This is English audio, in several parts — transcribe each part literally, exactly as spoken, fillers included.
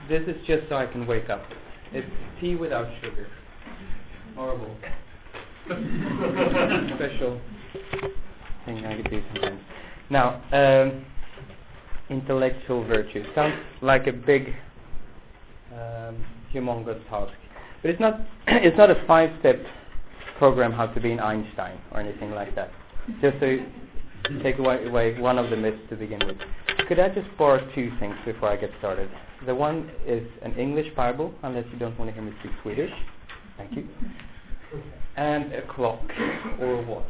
This is just so I can wake up. It's tea without sugar. Horrible. Special thing I could do sometimes. Now, um, intellectual virtue sounds like a big, um, humongous task, but it's not. It's not a five-step program how to be an Einstein or anything like that. Just to take away, away one of the myths to begin with. Could I just borrow two things before I get started? The one is an English Bible, unless you don't want to hear me speak Swedish. Thank you. And a clock or a watch.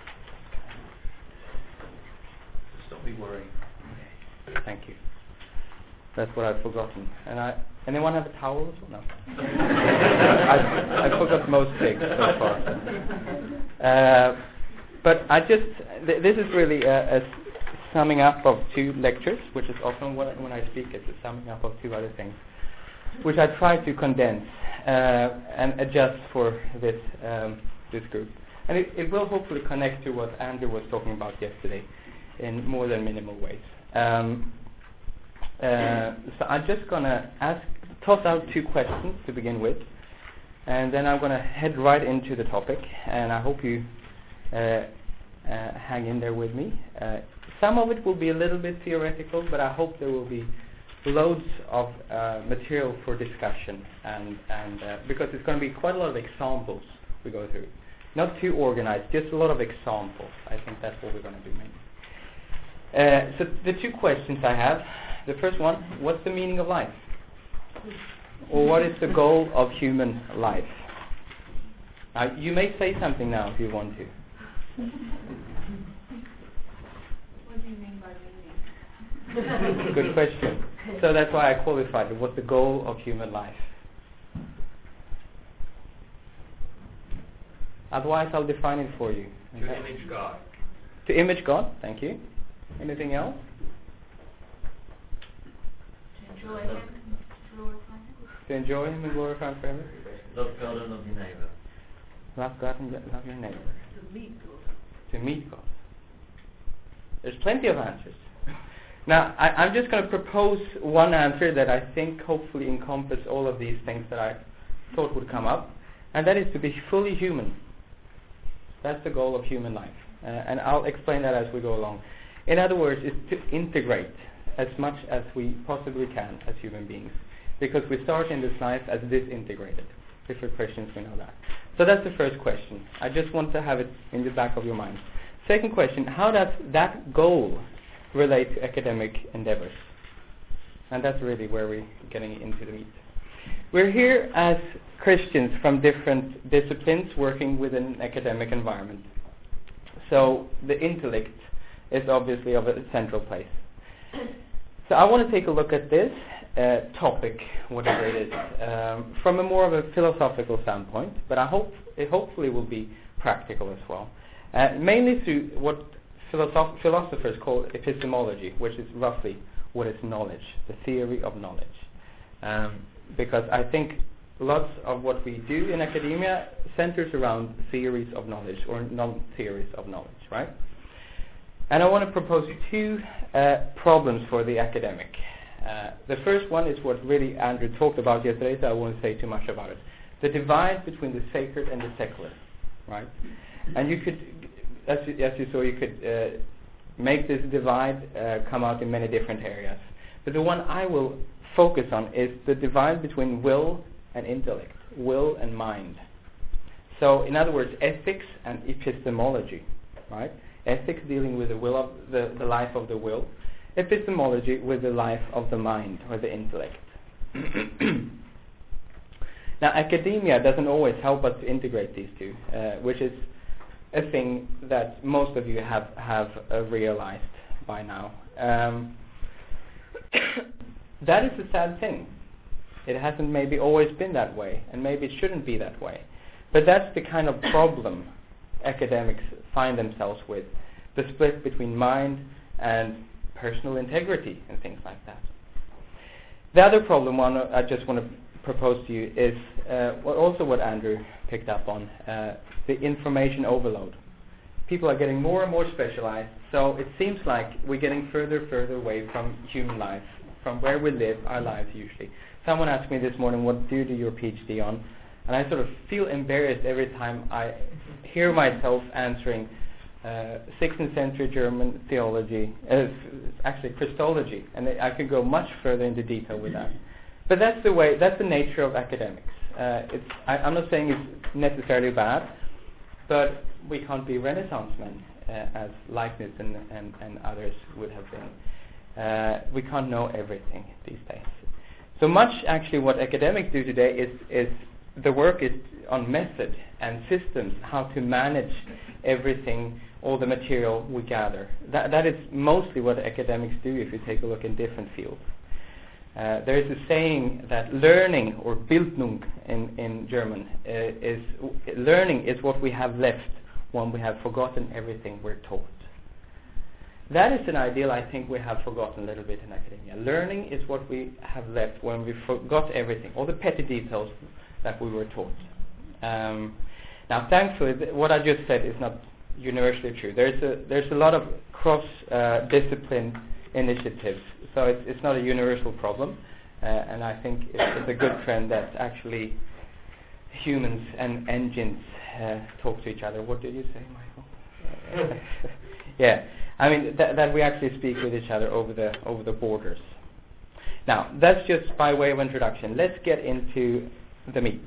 Stop me worrying. Okay. Thank you. That's what I've forgotten. And I, anyone have a towel? No. I, I forgot most things so far. Uh, but I just, th- this is really a, a summing up of two lectures, which is often what, when I speak, it's a summing up of two other things, which I try to condense uh, and adjust for this um, this group. And it, it will hopefully connect to what Andrew was talking about yesterday in more than minimal ways. Um, uh, so I'm just going to ask, toss out two questions to begin with, and then I'm going to head right into the topic, and I hope you uh, uh, hang in there with me. Uh, some of it will be a little bit theoretical, but I hope there will be loads of uh, material for discussion, and, and uh, because it's going to be quite a lot of examples we go through. Not too organized, just a lot of examples. I think that's what we're going to do mainly. Uh, so the two questions I have, the first one, what's the meaning of life? Or what is the goal of human life? Uh, you may say something now if you want to. What do you mean by meaning? Good question. So that's why I qualified it. What's the goal of human life? Otherwise, I'll define it for you. To okay. image God. To image God, thank you. Anything else? To enjoy Him, to glorify Him. To enjoy Him and glorify Him forever? Love God and love your neighbor. Love God and love your neighbor. To meet God. To meet God. There's plenty of answers. Now, I, I'm just going to propose one answer that I think hopefully encompasses all of these things that I thought would come up, and that is to be fully human. That's the goal of human life. Uh, and I'll explain that as we go along. In other words, it's to integrate as much as we possibly can as human beings. Because we start in this life as disintegrated. If we're Christians, we know that. So that's the first question. I just want to have it in the back of your mind. Second question, how does that goal relate to academic endeavors? And that's really where we're getting into the meat. We're here as Christians from different disciplines working within an academic environment. So the intellect is obviously of a central place. So I want to take a look at this uh, topic, whatever it is, um, from a more of a philosophical standpoint, but I hope it hopefully will be practical as well. Uh, mainly through what philosoph- philosophers call epistemology, which is roughly what is knowledge, the theory of knowledge. Um, because I think lots of what we do in academia centers around theories of knowledge or non-theories of knowledge, right? And I want to propose two uh, problems for the academic. Uh, the first one is what really Andrew talked about yesterday, so I won't say too much about it. The divide between the sacred and the secular, right? And you could, as you, as you saw, you could uh, make this divide uh, come out in many different areas. But the one I will focus on is the divide between will and intellect, will and mind. So, in other words, ethics and epistemology, right? Ethics dealing with the will of the, the life of the will, epistemology with the life of the mind or the intellect. Now, academia doesn't always help us to integrate these two, uh, which is a thing that most of you have have uh, realized by now. Um, that is a sad thing. It hasn't maybe always been that way, and maybe it shouldn't be that way. But that's the kind of problem academics find themselves with, the split between mind and personal integrity and things like that. The other problem one I just want to propose to you is uh, what also what Andrew picked up on, uh, the information overload. People are getting more and more specialized, so it seems like we're getting further and further away from human life from where we live our lives usually. Someone asked me this morning, what do you do your PhD on? And I sort of feel embarrassed every time I hear myself answering uh, sixteenth century German theology, uh, actually Christology, and I could go much further into detail with that. But that's the way, that's the nature of academics. Uh, it's, I, I'm not saying it's necessarily bad, but we can't be Renaissance men, uh, as Leibniz and, and, and others would have been. Uh, we can't know everything these days. So much actually what academics do today is, is the work is on method and systems, how to manage everything, all the material we gather. That, that is mostly what academics do if you take a look in different fields. Uh, there is a saying that learning, or Bildung in, in German, uh, is learning is what we have left when we have forgotten everything we're taught. That is an ideal I think we have forgotten a little bit in academia. Learning is what we have left when we forgot everything, all the petty details that we were taught. Um, now, thankfully, th- what I just said is not universally true. There's a there's a lot of cross-discipline uh, initiatives, so it's it's not a universal problem, uh, and I think it's, it's a good trend that actually humans and engines uh, talk to each other. What did you say, Michael? Yeah, I mean th- that we actually speak with each other over the over the borders. Now, that's just by way of introduction. Let's get into the meat.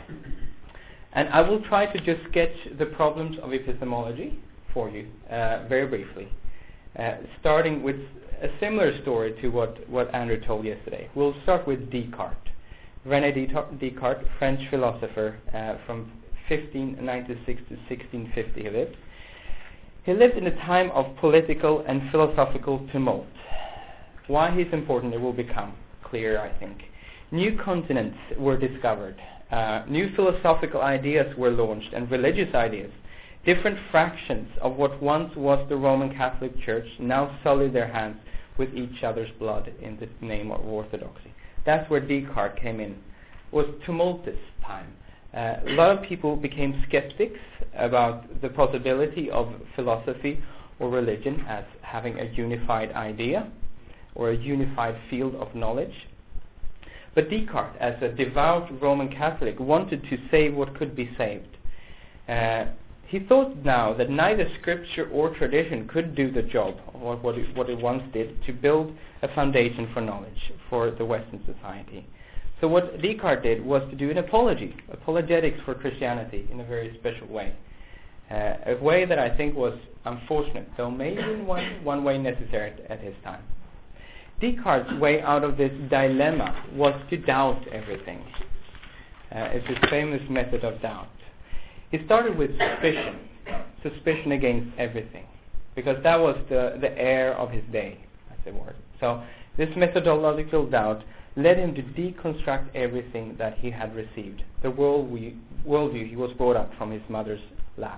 And I will try to just sketch the problems of epistemology for you uh, very briefly, uh, starting with a similar story to what, what Andrew told yesterday. We'll start with Descartes. René Descartes, French philosopher uh, from fifteen ninety-six to sixteen fifty he lived. He lived in a time of political and philosophical tumult. Why he's important, it will become clear, I think. New continents were discovered. Uh, new philosophical ideas were launched, and religious ideas. Different fractions of what once was the Roman Catholic Church now sullied their hands with each other's blood in the name of orthodoxy. That's where Descartes came in. It was tumultuous time. Uh, a lot of people became skeptics about the possibility of philosophy or religion as having a unified idea or a unified field of knowledge. But Descartes, as a devout Roman Catholic, wanted to save what could be saved. Uh, he thought now that neither scripture or tradition could do the job of what, what, it, what it once did to build a foundation for knowledge for the Western society. So what Descartes did was to do an apology, apologetics for Christianity in a very special way. Uh, a way that I think was unfortunate, though maybe in one, one way necessary at, at his time. Descartes' way out of this dilemma was to doubt everything. Uh, it's his famous method of doubt. He started with suspicion, suspicion against everything, because that was the, the air of his day, as it were. So this methodological doubt led him to deconstruct everything that he had received, the world we, worldview he was brought up from his mother's lap.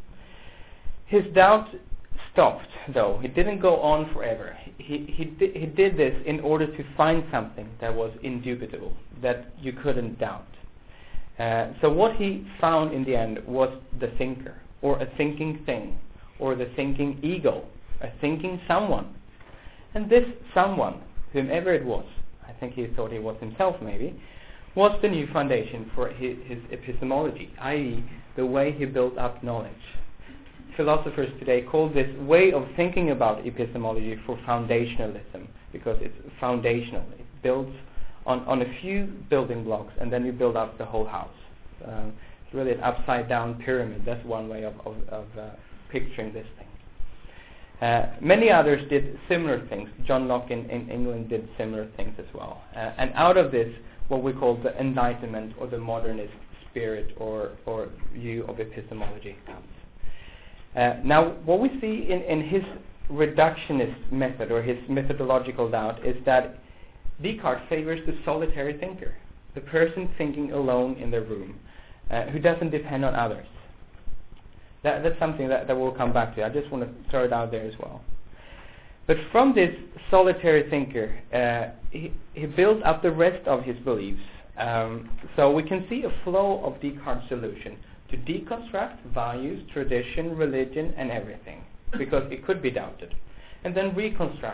His doubt stopped, though. It didn't go on forever. He, he, di- he did this in order to find something that was indubitable, that you couldn't doubt. Uh, so what he found in the end was the thinker, or a thinking thing, or the thinking ego, a thinking someone. And this someone, whomever it was, I think he thought he was himself maybe, was the new foundation for his, his epistemology, that is the way he built up knowledge. Philosophers today call this way of thinking about epistemology for foundationalism, because it's foundational. It builds on, on a few building blocks, and then you build up the whole house. Um, it's really an upside-down pyramid. That's one way of, of, of uh, picturing this thing. Uh, many others did similar things. John Locke in, in England did similar things as well. Uh, and out of this, what we call the Enlightenment or the modernist spirit or, or view of epistemology comes. Uh, now, what we see in, in his reductionist method or his methodological doubt is that Descartes favors the solitary thinker, the person thinking alone in their room, uh, who doesn't depend on others. That, that's something that, that we'll come back to. I just want to throw it out there as well. But from this solitary thinker, uh, he, he builds up the rest of his beliefs. Um, so we can see a flow of Descartes' solution to deconstruct values, tradition, religion, and everything, because it could be doubted, and then reconstruct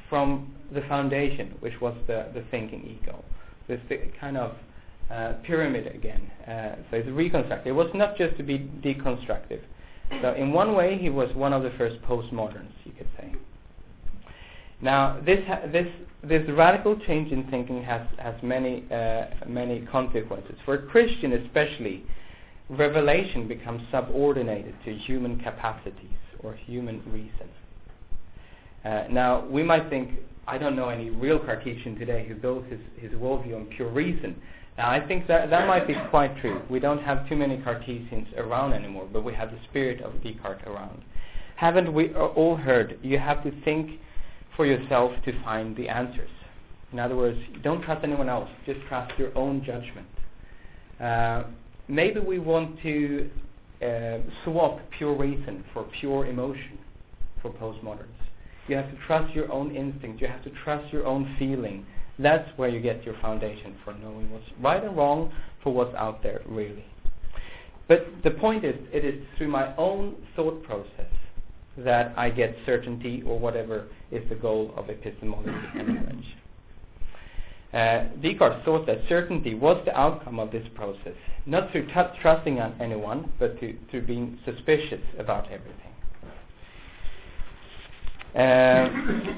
from the foundation, which was the, the thinking ego. So it's the kind of uh, pyramid again. Uh, so it's reconstructed. It was not just to be deconstructive. So in one way, he was one of the first postmoderns, you could say. Now, this ha- this this radical change in thinking has has many uh, many consequences. For a Christian, especially, revelation becomes subordinated to human capacities or human reason. Uh, now, we might think, I don't know any real Cartesian today who built his his worldview on pure reason. Now, I think that that might be quite true. We don't have too many Cartesians around anymore, but we have the spirit of Descartes around. Haven't we all heard? You have to think for yourself to find the answers. In other words, don't trust anyone else. Just trust your own judgment. Uh, maybe we want to uh, swap pure reason for pure emotion for postmoderns. You have to trust your own instinct. You have to trust your own feeling. That's where you get your foundation for knowing what's right and wrong, for what's out there, really. But the point is, it is through my own thought process that I get certainty, or whatever is the goal of epistemology and knowledge. Uh, Descartes thought that certainty was the outcome of this process, not through t- trusting on anyone, but to, through being suspicious about everything. Uh,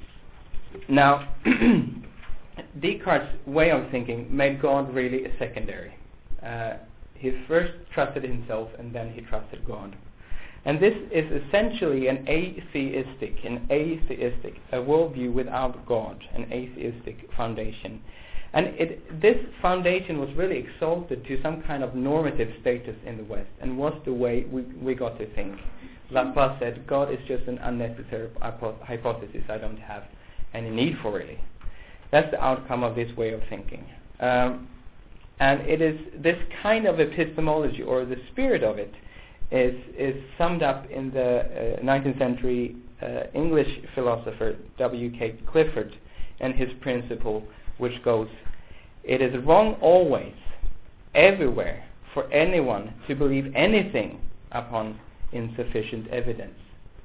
now, Descartes' way of thinking made God really a secondary. Uh, he first trusted himself, and then he trusted God. And this is essentially an atheistic, an atheistic, a worldview without God, an atheistic foundation. And it, this foundation was really exalted to some kind of normative status in the West, and was the way we, we got to think. Laplace said, God is just an unnecessary hypo- hypothesis I don't have any need for, really. That's the outcome of this way of thinking. Um, and it is this kind of epistemology, or the spirit of it, is is summed up in the uh, nineteenth century uh, English philosopher W K Clifford and his principle, which goes, "It is wrong always, everywhere, for anyone to believe anything upon insufficient evidence."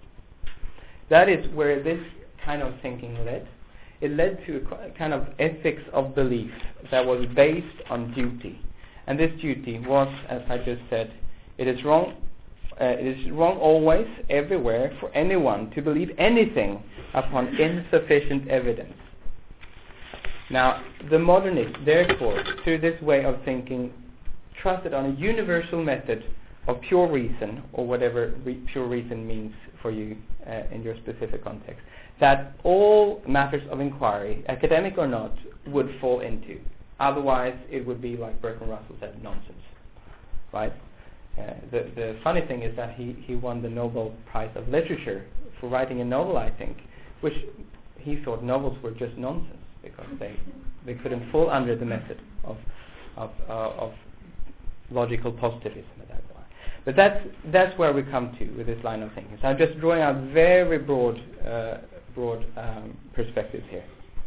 That is where this kind of thinking led. It led to a kind of ethics of belief that was based on duty. And this duty was, as I just said, it is wrong uh, it is wrong always, everywhere, for anyone to believe anything upon insufficient evidence. Now, the modernists, therefore, through this way of thinking, trusted on a universal method of pure reason, or whatever re- pure reason means for you uh, in your specific context, that all matters of inquiry, academic or not, would fall into. Otherwise, it would be, like Bertrand Russell said, nonsense. Right? Uh, the, the funny thing is that he, he won the Nobel Prize of Literature for writing a novel, I think, which he thought novels were just nonsense, because they they couldn't fall under the method of of, uh, of logical positivism at that point. But that's that's where we come to with this line of thinking. So I'm just drawing out very broad uh, broad um, perspectives here.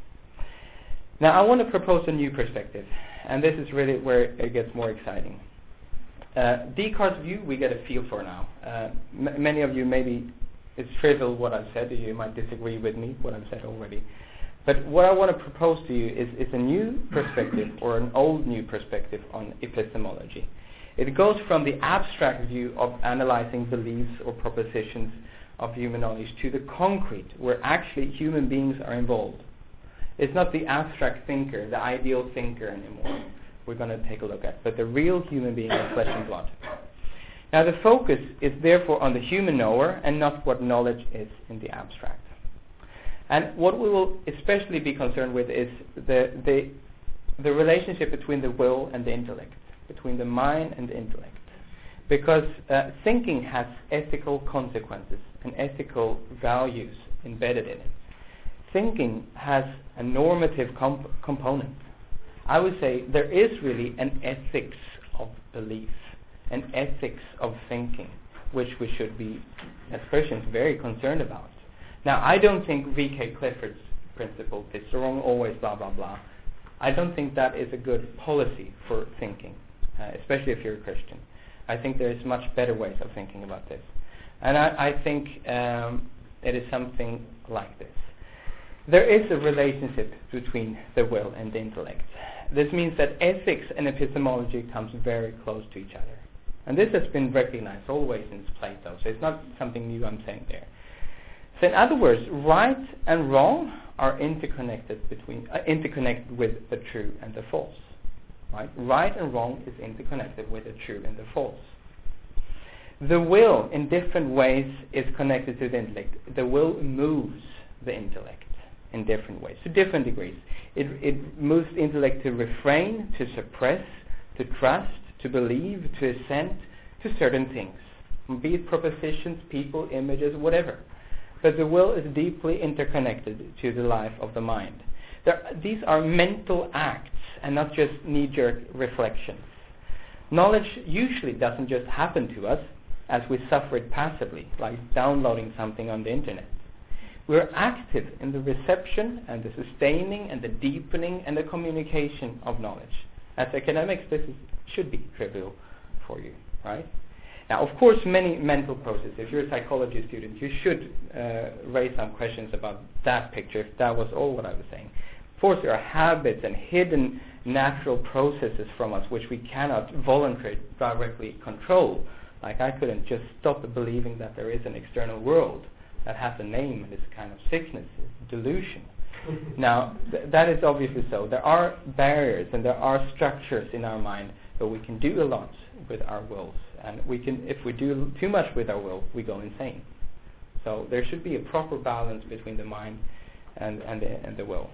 Now I want to propose a new perspective, and this is really where it gets more exciting. Uh, Descartes' view we get a feel for now. Uh, m- many of you maybe it's trivial what I've said. You might disagree with me what I've said already. But what I want to propose to you is, is a new perspective, or an old new perspective on epistemology. It goes from the abstract view of analyzing beliefs or propositions of human knowledge to the concrete, where actually human beings are involved. It's not the abstract thinker, the ideal thinker anymore we're going to take a look at, but the real human being of flesh and blood. Now the focus is therefore on the human knower, and not what knowledge is in the abstract. And what we will especially be concerned with is the, the, the relationship between the will and the intellect, between the mind and the intellect. Because uh, thinking has ethical consequences and ethical values embedded in it. Thinking has a normative comp- component. I would say there is really an ethics of belief, an ethics of thinking, which we should be, as Christians, very concerned about. Now, I don't think V K Clifford's principle, it's wrong always, blah, blah, blah. I don't think that is a good policy for thinking, uh, especially if you're a Christian. I think there is much better ways of thinking about this. And I, I think um, it is something like this. there is a relationship between the will and the intellect. This means that ethics and epistemology comes very close to each other. And this has been recognized always since Plato, so it's not something new I'm saying there. So in other words, right and wrong are interconnected between uh, interconnected with the true and the false. Right? Right and wrong is interconnected with the true and the false. The will, in different ways, is connected to the intellect. The will moves the intellect in different ways, to different degrees. It, it moves the intellect to refrain, to suppress, to trust, to believe, to assent to certain things, be it propositions, people, images, whatever. But the will is deeply interconnected to the life of the mind. There, these are mental acts and not just knee-jerk reflections. Knowledge usually doesn't just happen to us as we suffer it passively, like downloading something on the internet. We're active in the reception and the sustaining and the deepening and the communication of knowledge. As academics, this is, should be trivial for you, right? Now, of course, many mental processes. If you're a psychology student, you should uh, raise some questions about that picture, if that was all what I was saying. Of course, there are habits and hidden natural processes from us which we cannot voluntarily directly control. Like I couldn't just stop believing that there is an external world that has a name and it's a kind of sickness, it's delusion. Now, th- that is obviously so. There are barriers and there are structures in our mind, but we can do a lot with our wills. And we can, if we do too much with our will, we go insane. So there should be a proper balance between the mind and, and, the, and the will.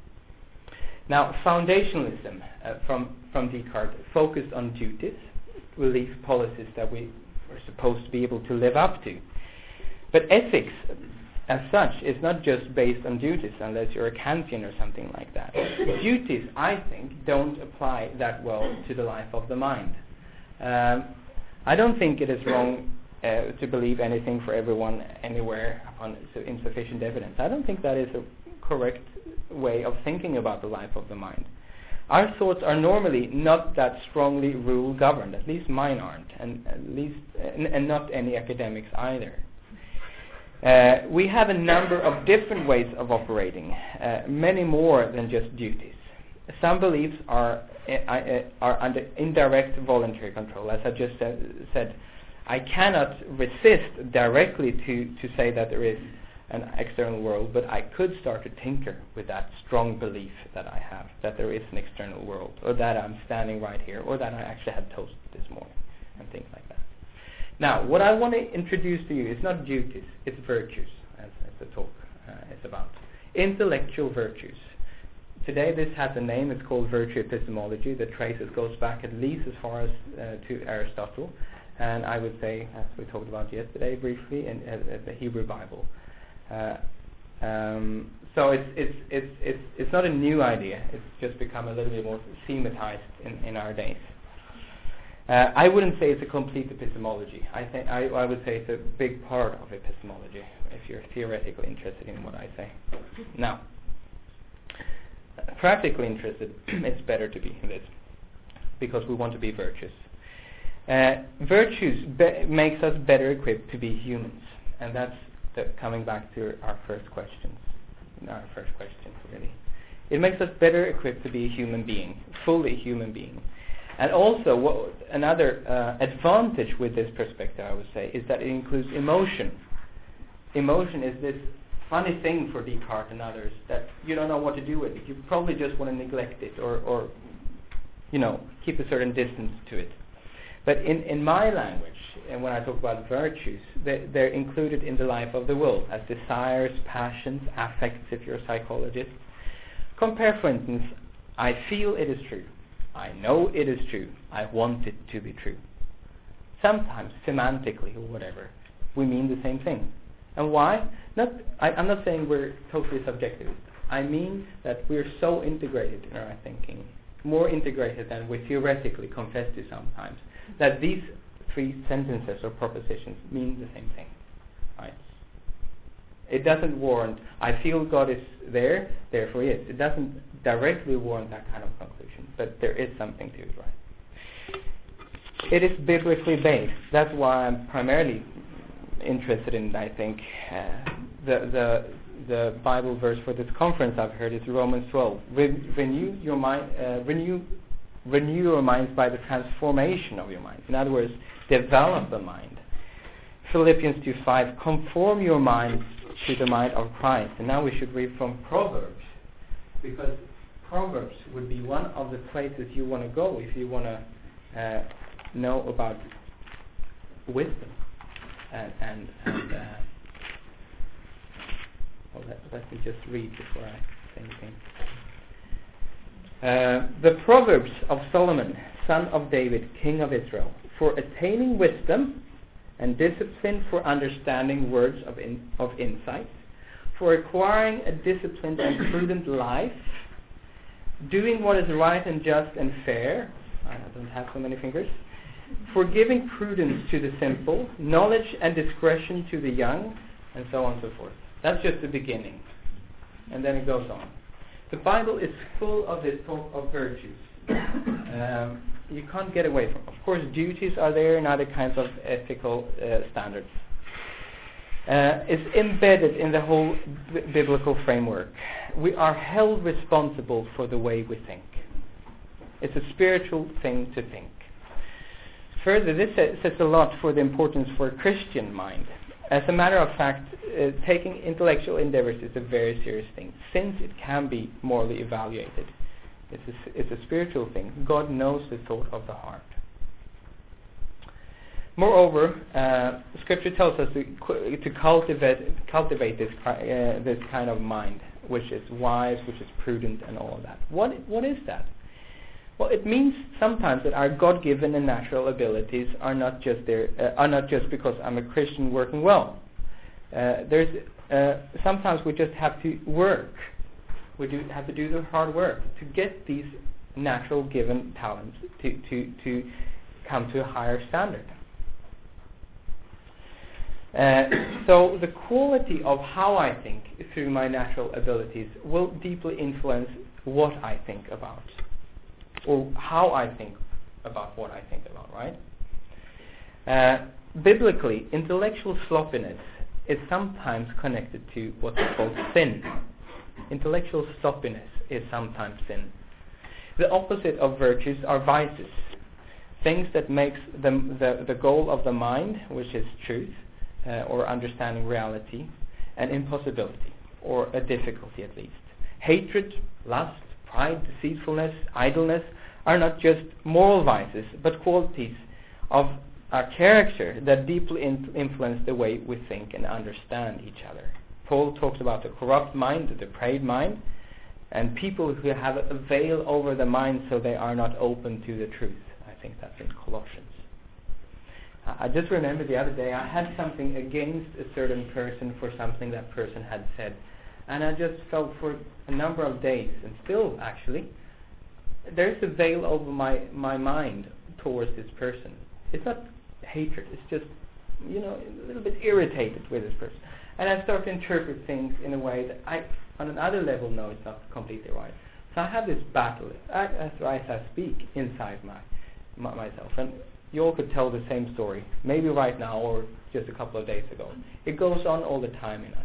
Now, foundationalism uh, from, from Descartes focused on duties, belief policies that we are supposed to be able to live up to. But ethics, as such, is not just based on duties, unless you're a Kantian or something like that. Duties, I think, don't apply that well to the life of the mind. Um, I don't think it is wrong uh, to believe anything for everyone, anywhere, upon insufficient evidence. I don't think that is a correct way of thinking about the life of the mind. Our thoughts are normally not that strongly rule-governed, at least mine aren't, and at least, and, and not any academics either. Uh, we have a number of different ways of operating, uh, many more than just duties. Some beliefs are uh, are under indirect voluntary control. As I just said, said, I cannot resist directly to, to say that there is an external world, but I could start to tinker with that strong belief that I have, that there is an external world, or that I'm standing right here, or that I actually had toast this morning, and things like that. Now, what I want to introduce to you is not duties, it's virtues, as, as the talk uh, is about. Intellectual virtues. Today this has a name, it's called virtue epistemology, that traces goes back at least as far as uh, to Aristotle, and I would say, as we talked about yesterday briefly, in uh, the Hebrew Bible. Uh, um, so it's, it's, it's, it's, it's not a new idea, it's just become a little bit more thematized in, in our days. Uh, I wouldn't say it's a complete epistemology. I think I, I would say it's a big part of epistemology, if you're theoretically interested in what I say. Now, practically interested, it's better to be in this, because we want to be virtuous. Uh, virtues be- makes us better equipped to be humans, and that's the, coming back to our first questions. Our first question, really. It makes us better equipped to be a human being, fully human being. And also, what, another uh, advantage with this perspective, I would say, is that it includes emotion. Emotion is this funny thing for Descartes and others that you don't know what to do with it. You probably just want to neglect it or, or you know, keep a certain distance to it. But in, in my language, and when I talk about virtues, they, they're included in the life of the will as desires, passions, affects, if you're a psychologist. Compare, for instance, I feel it is true. I know it is true. I want it to be true. Sometimes, semantically or whatever, we mean the same thing. And why? Not, I, I'm not saying we're totally subjectivist. I mean that we're so integrated in our thinking, more integrated than we theoretically confess to sometimes, that these three sentences or propositions mean the same thing. Right? It doesn't warrant, I feel God is there, therefore he is. It doesn't directly warrant that kind of conclusion, but there is something to it, right? It is biblically based. That's why I'm primarily interested in, I think, uh, the, the the Bible verse for this conference I've heard is Romans twelve. Re- renew your mind, uh, renew, renew your minds by the transformation of your mind. In other words, develop the mind. Philippians two five, conform your mind to the mind of Christ. And now we should read from Proverbs, because Proverbs would be one of the places you want to go if you want to uh, know about wisdom. And, and, and uh, well, let, let me just read before I say anything. Uh, the Proverbs of Solomon, son of David, king of Israel, for attaining wisdom and discipline, for understanding words of in, of insight, for acquiring a disciplined and prudent life, doing what is right and just and fair. I don't have so many fingers. For giving prudence to the simple, knowledge and discretion to the young, and so on and so forth. That's just the beginning. And then it goes on. The Bible is full of this talk of virtues. Um, you can't get away from. Of course, duties are there and other kinds of ethical uh, standards. Uh, it's embedded in the whole b- biblical framework. We are held responsible for the way we think. It's a spiritual thing to think. Further, this says a lot for the importance for a Christian mind. As a matter of fact, uh, taking intellectual endeavors is a very serious thing, since it can be morally evaluated. It's a, it's a spiritual thing. God knows the thought of the heart. Moreover, uh, Scripture tells us to, to cultivate, cultivate this, uh, this kind of mind, which is wise, which is prudent, and all of that. What, what is that? Well, it means sometimes that our God-given and natural abilities are not just there, uh, are not just because I'm a Christian working well. Uh, there's uh, sometimes we just have to work. We do have to do the hard work to get these natural given talents to to to come to a higher standard. Uh, so the quality of how I think through my natural abilities will deeply influence what I think about, or how I think about what I think about, right? Uh, biblically, intellectual sloppiness is sometimes connected to what's called sin. Intellectual sloppiness is sometimes sin. The opposite of virtues are vices, things that makes the, the, the goal of the mind, which is truth, uh, or understanding reality, an impossibility, or a difficulty at least. Hatred, lust, pride, deceitfulness, idleness are not just moral vices, but qualities of our character that deeply in- influence the way we think and understand each other. Paul talks about the corrupt mind, the depraved mind, and people who have a veil over the mind so they are not open to the truth. I think that's in Colossians. Uh, I just remember the other day I had something against a certain person for something that person had said. And I just felt for a number of days, and still actually, there's a veil over my, my mind towards this person. It's not hatred, it's just, you know, a little bit irritated with this person. And I start to interpret things in a way that I, on another level, know it's not completely right. So I have this battle, as right as I speak, inside my, my myself. And you all could tell the same story, maybe right now or just a couple of days ago. It goes on all the time in us.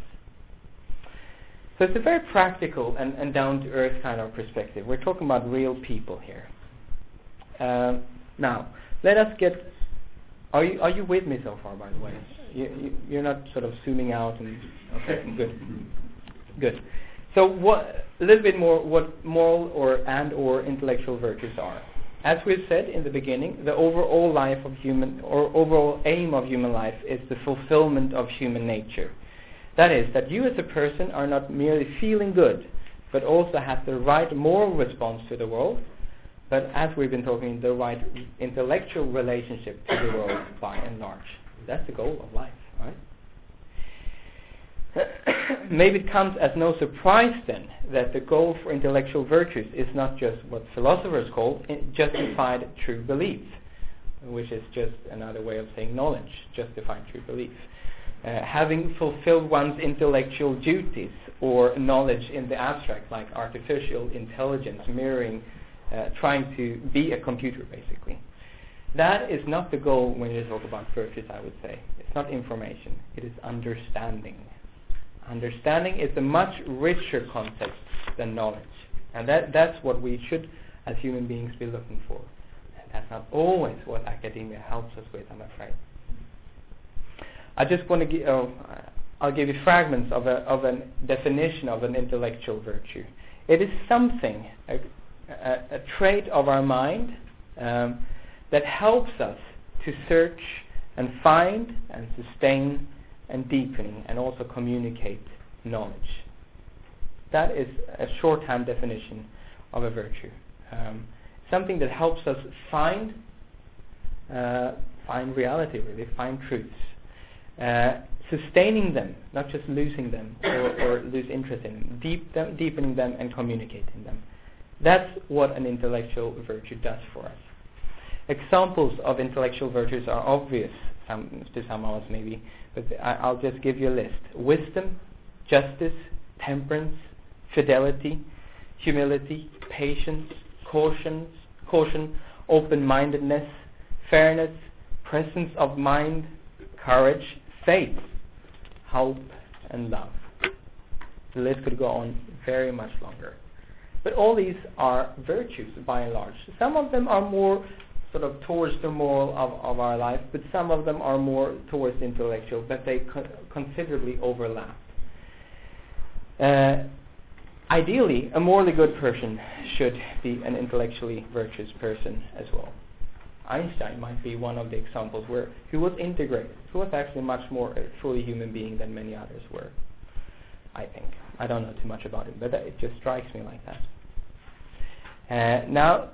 So it's a very practical and, and down-to-earth kind of perspective. We're talking about real people here. Uh, now, let us get... Are you are you with me so far, by the way? You, you, you're not sort of zooming out and... Okay, good. Good. So what, a little bit more what moral or and or intellectual virtues are. As we've said in the beginning, the overall life of human, or overall aim of human life is the fulfillment of human nature. That is, that you as a person are not merely feeling good, but also have the right moral response to the world, but as we've been talking, the right intellectual relationship to the world by and large. That's the goal of life, right? Maybe it comes as no surprise then that the goal for intellectual virtues is not just what philosophers call justified true belief, which is just another way of saying knowledge, justified true belief. Uh, having fulfilled one's intellectual duties or knowledge in the abstract, like artificial intelligence, mirroring, uh, trying to be a computer, basically. That is not the goal when you talk about virtues, I would say. It's not information. It is understanding. Understanding is a much richer concept than knowledge. And that, that's what we should, as human beings, be looking for. And that's not always what academia helps us with, I'm afraid. I just want to give, oh, I'll give you fragments of a of a definition of an intellectual virtue. It is something, a, a, a trait of our mind um, that helps us to search and find and sustain and deepening and also communicate knowledge. That is a shorthand definition of a virtue. Um, something that helps us find uh, find reality, really, find truths. Uh, sustaining them, not just losing them or, or lose interest in them, deep them, deepening them and communicating them. That's what an intellectual virtue does for us. Examples of intellectual virtues are obvious some, to some of us maybe, but I, I'll just give you a list. Wisdom, justice, temperance, fidelity, humility, patience, caution, caution, open-mindedness, fairness, presence of mind, courage, faith, hope, and love. The list could go on very much longer. But all these are virtues by and large. Some of them are more sort of towards the moral of, of our life, but some of them are more towards the intellectual, but they co- considerably overlap. Uh, ideally, a morally good person should be an intellectually virtuous person as well. Einstein might be one of the examples where he was integrated. He was actually much more a fully human being than many others were, I think. I don't know too much about him, but it just strikes me like that. Uh, now,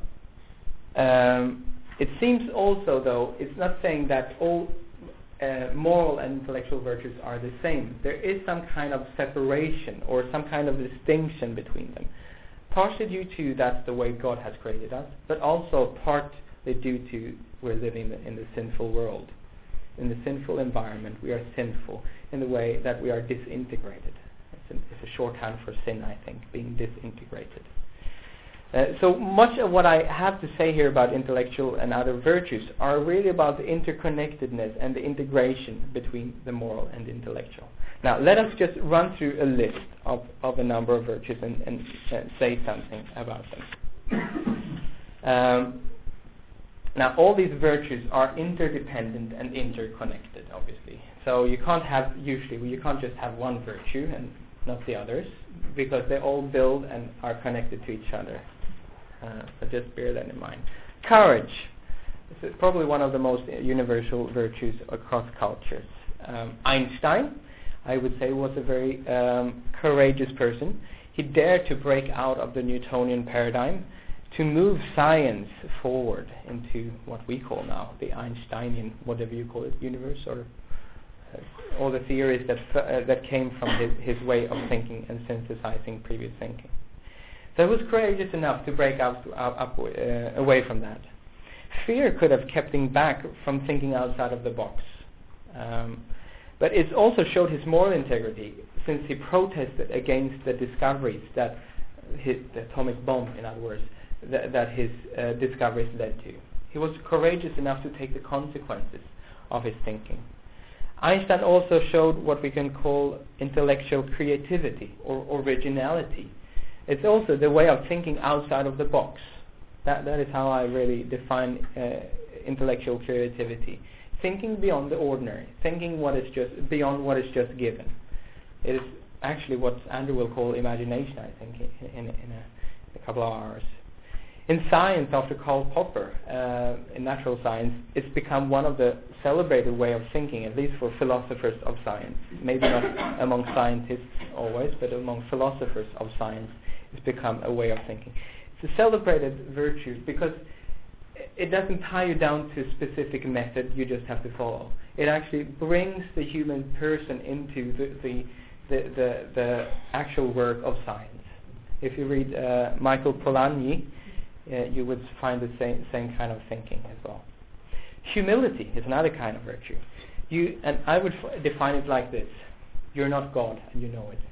um, it seems also, though, it's not saying that all uh, moral and intellectual virtues are the same. There is some kind of separation or some kind of distinction between them. Partially due to that's the way God has created us, but also partly due to we're living in the sinful world. In the sinful environment, we are sinful in the way that we are disintegrated. It's, an, it's a shorthand for sin, I think, being disintegrated. Uh, so much of what I have to say here about intellectual and other virtues are really about the interconnectedness and the integration between the moral and the intellectual. Now, let us just run through a list of, of a number of virtues and, and uh, say something about them. Um, now, all these virtues are interdependent and interconnected, obviously. So you can't have, usually, you can't just have one virtue and not the others, because they all build and are connected to each other. Uh, so just bear that in mind. Courage. This is probably one of the most universal virtues across cultures. Um, Einstein, I would say, was a very um, courageous person. He dared to break out of the Newtonian paradigm to move science forward into what we call now the Einsteinian, whatever you call it, universe, or uh, all the theories that f- uh, that came from his, his way of thinking and synthesizing previous thinking. So he was courageous enough to break out uh, up, uh, away from that. Fear could have kept him back from thinking outside of the box. Um, but it also showed his moral integrity, since he protested against the discoveries that his, the atomic bomb, in other words, th- that his uh, discoveries led to. He was courageous enough to take the consequences of his thinking. Einstein also showed what we can call intellectual creativity or originality. It's also the way of thinking outside of the box. That that is how I really define uh, intellectual creativity. Thinking beyond the ordinary, thinking what is just beyond what is just given. It is actually what Andrew will call imagination, I think, in, in, in a, a couple of hours. In science, after Karl Popper, uh, in natural science, it's become one of the celebrated way of thinking, at least for philosophers of science. Maybe not among scientists always, but among philosophers of science, it's become a way of thinking. It's a celebrated virtue because it doesn't tie you down to a specific method you just have to follow. It actually brings the human person into the the, the, the, the actual work of science. If you read uh, Michael Polanyi, uh, you would find the same, same kind of thinking as well. Humility is another kind of virtue. You and I would f- define it like this: you're not God, and you know it.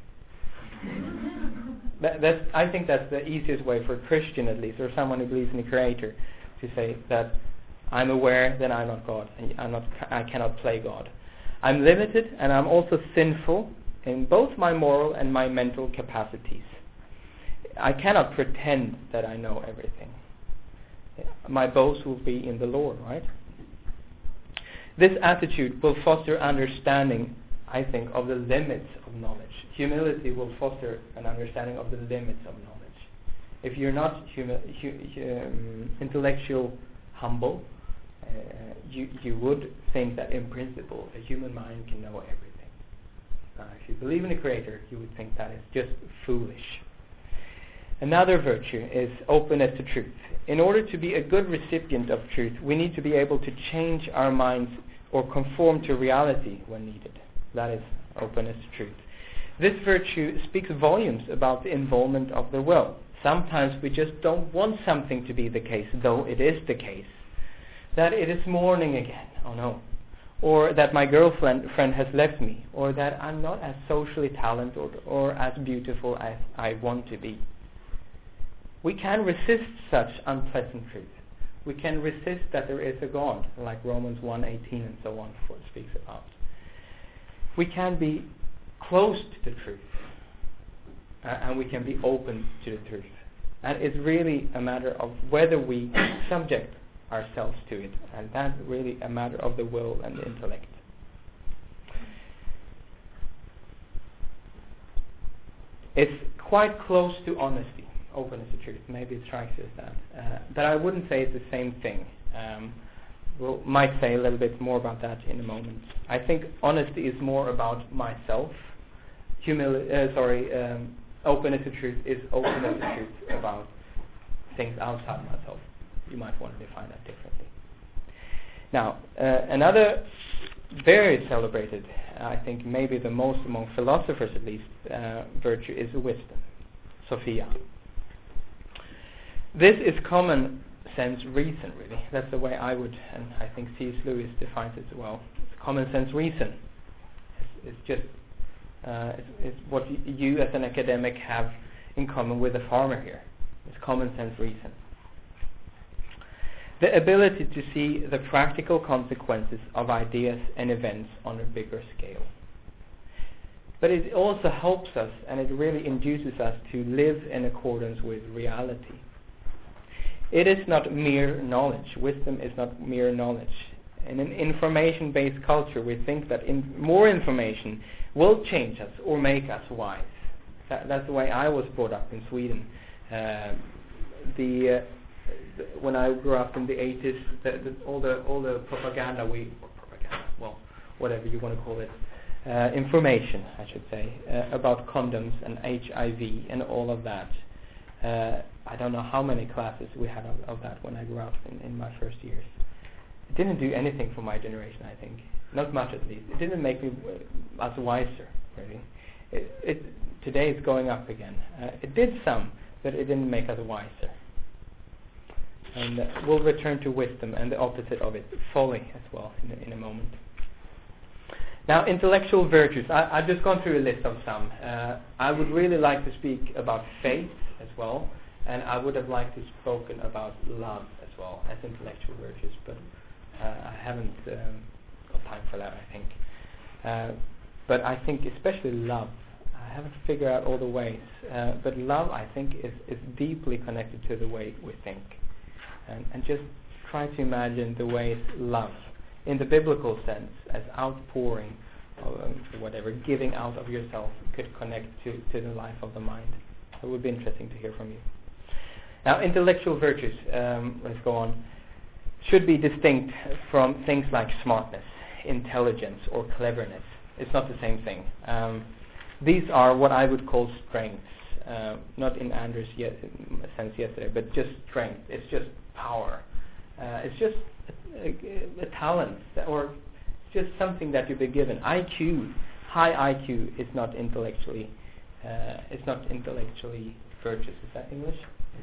that, that's, I think that's the easiest way for a Christian, at least, or someone who believes in a Creator, to say that I'm aware that I'm not God, and I'm not, I cannot play God. I'm limited, and I'm also sinful, in both my moral and my mental capacities. I cannot pretend that I know everything. My boast will be in the Lord, right? This attitude will foster understanding, I think, of the limits of knowledge. Humility will foster an understanding of the limits of knowledge. If you're not humi- hu- um, intellectual humble, uh, you, you would think that in principle a human mind can know everything. Uh, if you believe in a creator, you would think that is just foolish. Another virtue is openness to truth. In order to be a good recipient of truth, we need to be able to change our minds or conform to reality when needed. That is openness to truth. This virtue speaks volumes about the involvement of the will. Sometimes we just don't want something to be the case, though it is the case. That it is morning again, oh no. Or that my girlfriend friend has left me. Or that I'm not as socially talented or, or as beautiful as I want to be. We can resist such unpleasant truth. We can resist that there is a God, like Romans one eighteen and so on speaks about. We can be close to the truth, uh, and we can be open to the truth. And it's really a matter of whether we subject ourselves to it, and that's really a matter of the will and the intellect. It's quite close to honesty. Openness to truth. Maybe it strikes you as that. Uh, but I wouldn't say it's the same thing. Um, we we'll, might say a little bit more about that in a moment. I think honesty is more about myself. Humili- uh, sorry, um, openness to truth is openness to truth about things outside myself. You might want to define that differently. Now, uh, another very celebrated, I think maybe the most among philosophers at least, uh, virtue is wisdom, Sophia. This is common sense reason, really. That's the way I would, and I think C S Lewis defines it as well. It's common sense reason. It's, it's just uh, it's, it's what y- you as an academic have in common with a farmer here. It's common sense reason. The ability to see the practical consequences of ideas and events on a bigger scale. But it also helps us, and it really induces us to live in accordance with reality. It is not mere knowledge. Wisdom is not mere knowledge. In an information-based culture, we think that in more information will change us or make us wise. That, that's the way I was brought up in Sweden. Uh, the, uh, the when I grew up in the eighties, the, the, all the all the propaganda we or propaganda, well, whatever you want to call it, uh, information, I should say, uh, about condoms and H I V and all of that. Uh, I don't know how many classes we had of, of that when I grew up in, in my first years. It didn't do anything for my generation, I think. Not much, at least. It didn't make me uh, as wiser, really. It, it, today it's going up again. Uh, it did some, but it didn't make us wiser. And uh, we'll return to wisdom and the opposite of it, folly, as well, in a, in a moment. Now, intellectual virtues. I, I've just gone through a list of some. Uh, I would really like to speak about faith as well, and I would have liked to have spoken about love as well as intellectual virtues, but uh, I haven't um, got time for that, I think. Uh, but I think especially love. I haven't figured out all the ways, uh, but love, I think, is, is deeply connected to the way we think. And, and just try to imagine the ways love, in the biblical sense, as outpouring, or um, whatever, giving out of yourself, could connect to, to the life of the mind. It would be interesting to hear from you. Now, intellectual virtues, um, let's go on, should be distinct from things like smartness, intelligence, or cleverness. It's not the same thing. Um, these are what I would call strengths, uh, not in Anders' yet, sense yesterday, but just strength. It's just power. Uh, it's just a, a, a talent, or it's just something that you've been given. I Q, high I Q, is not intellectually. Uh, it's not intellectually virtuous. Is that English?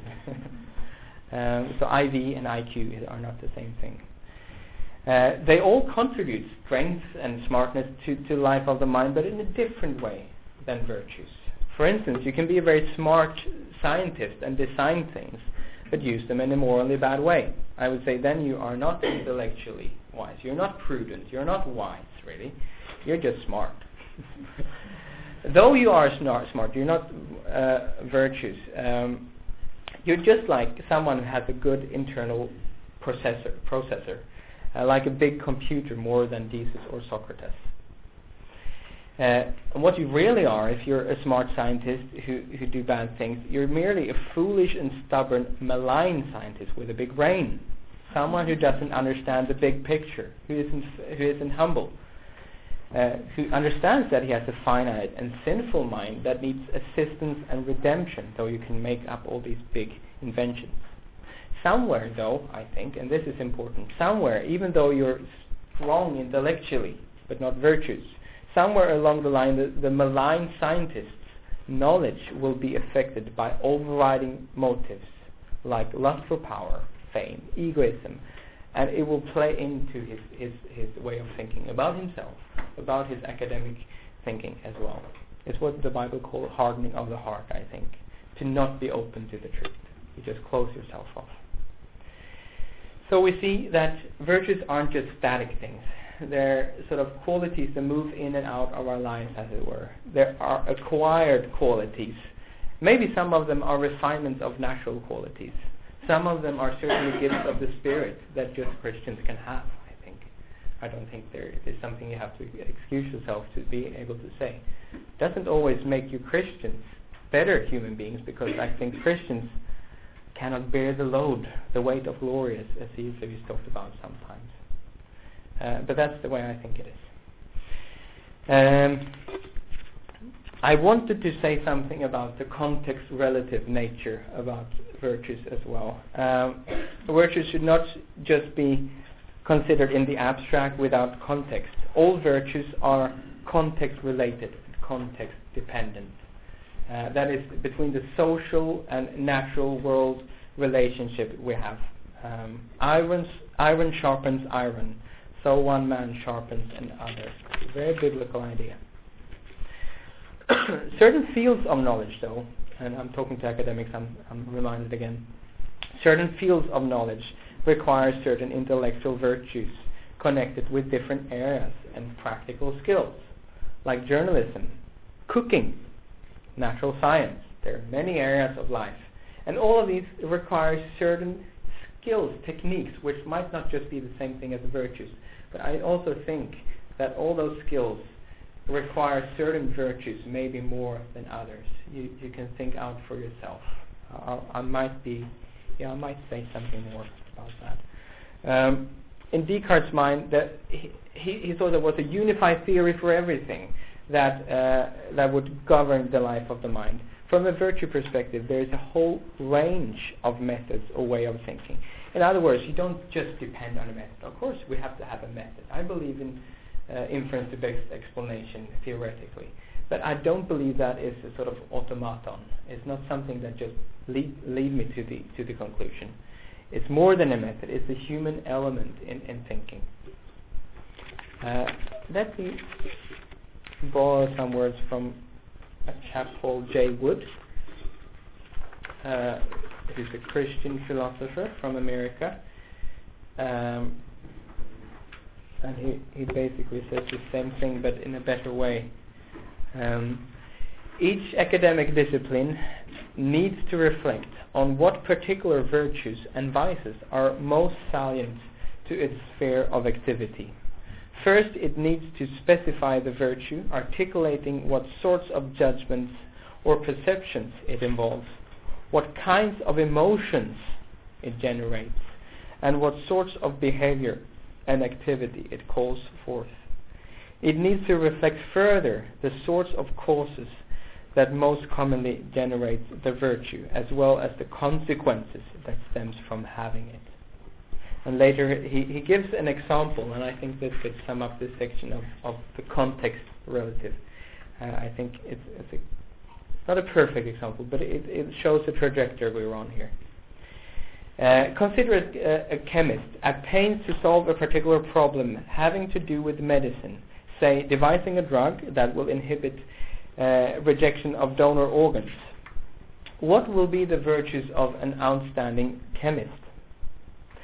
um, so I V and I Q are not the same thing. Uh, they all contribute strength and smartness to, to life of the mind, but in a different way than virtues. For instance, you can be a very smart scientist and design things, but use them in a morally bad way. I would say then you are not intellectually wise. You're not prudent. You're not wise, really. You're just smart. though you are smart, smart you're not uh, virtuous. Um, you're just like someone who has a good internal processor, processor uh, like a big computer more than Jesus or Socrates. Uh, and what you really are, if you're a smart scientist who, who do bad things, you're merely a foolish and stubborn, malign scientist with a big brain. Someone who doesn't understand the big picture, who isn't, who isn't humble, uh, who understands that he has a finite and sinful mind that needs assistance and redemption, though you can make up all these big inventions. Somewhere, though, I think, and this is important, somewhere, even though you're strong intellectually, but not virtuous, somewhere along the line, the, the malign scientist's knowledge will be affected by overriding motives like lust for power, fame, egoism, and it will play into his, his, his way of thinking about himself, about his academic thinking as well. It's what the Bible calls hardening of the heart, I think, to not be open to the truth. You just close yourself off. So we see that virtues aren't just static things. They're sort of qualities that move in and out of our lives, as it were. There are acquired qualities. Maybe some of them are refinements of natural qualities. Some of them are certainly gifts of the Spirit that just Christians can have, I think. I don't think there is something you have to excuse yourself to be able to say. It doesn't always make you Christians better human beings, because I think Christians cannot bear the load, the weight of glory, as, as C S Lewis talked about sometimes. Uh, but that's the way I think it is. Um, I wanted to say something about the context-relative nature about virtues as well. Um, virtues should not just be considered in the abstract without context. All virtues are context-related, context-dependent. Uh, that is between the social and natural world relationship we have. Um, irons, iron sharpens iron. So one man sharpens another. It's a very biblical idea. Certain fields of knowledge, though, and I'm talking to academics, I'm, I'm reminded again, certain fields of knowledge require certain intellectual virtues connected with different areas and practical skills, like journalism, cooking, natural science. There are many areas of life. And all of these require certain skills, techniques, which might not just be the same thing as virtues. But I also think that all those skills require certain virtues, maybe more than others. You you can think out for yourself. I, I might be, yeah, I might say something more about that. Um, in Descartes' mind, that he, he he thought there was a unified theory for everything that uh, that would govern the life of the mind. From a virtue perspective, there is a whole range of methods or way of thinking. In other words, you don't just depend on a method. Of course, we have to have a method. I believe in uh, inference-based explanation theoretically, but I don't believe that is a sort of automaton. It's not something that just lead, lead me to the to the conclusion. It's more than a method. It's a human element in, in thinking. Uh, let me borrow some words from a chap called J. Wood. Uh, he's a Christian philosopher from America. Um, and he, he basically says the same thing but in a better way. Um, each academic discipline needs to reflect on what particular virtues and vices are most salient to its sphere of activity. First, it needs to specify the virtue, articulating what sorts of judgments or perceptions it involves, what kinds of emotions it generates, and what sorts of behavior and activity it calls forth. It needs to reflect further the sorts of causes that most commonly generate the virtue, as well as the consequences that stems from having it. And later he, he gives an example, and I think this could sum up this section of, of the context relative. Uh, I think it's, it's a, not a perfect example, but it, it shows the trajectory we're on here. Uh, consider a, a chemist at pains to solve a particular problem having to do with medicine, say devising a drug that will inhibit uh, rejection of donor organs. What will be the virtues of an outstanding chemist?